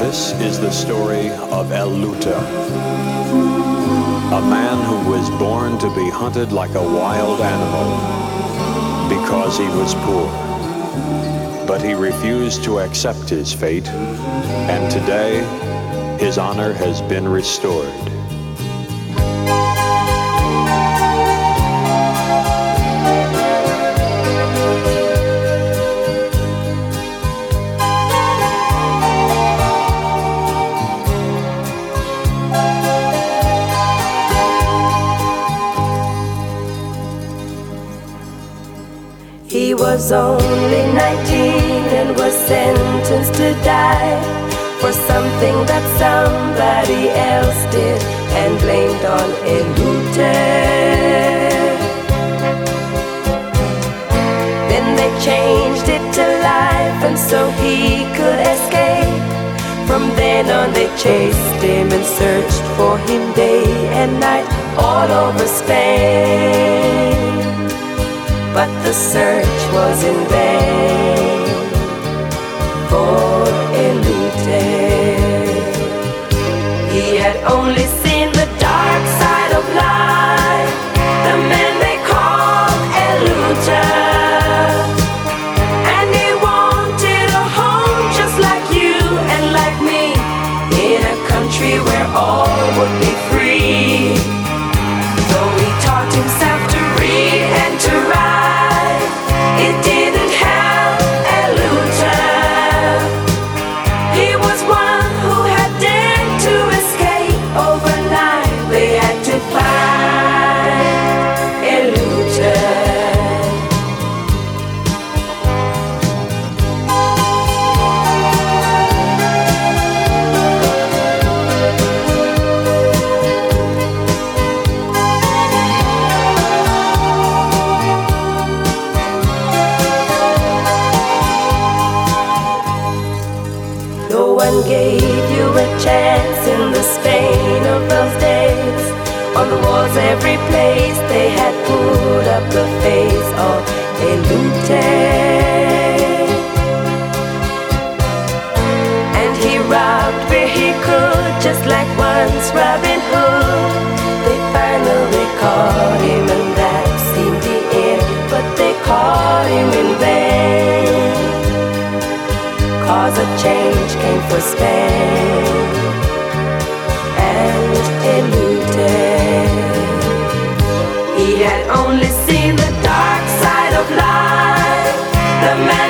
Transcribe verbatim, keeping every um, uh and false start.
This is the story of El Luta, a man who was born to be hunted like a wild animal because he was poor. But he refused to accept his fate, and today his honor has been restored. He was only nineteen and was sentenced to die for something that somebody else did and blamed on El Luta. Then they changed it to life and so he could escape. From then on they chased him and searched for him day and night all over Spain. But the search was in vain for El Luta. He had only seen the dark side of life, the man they called El Luta. And he wanted a home just like you and like me, in a country where all would be free. Though he taught himself to read and to write, it didn't help El Luta. He was one who had dared to escape overnight. They had to find El Luta. No one gave you a chance in the Spain of those days. On the walls every place they had put up the face of El Luta. And he robbed where he could, just like once Robin Hood. They finally caught him and that seemed the end, but they caught him in vain. Cause a change came for Spain and El Luta. He had only seen the dark side of life, the man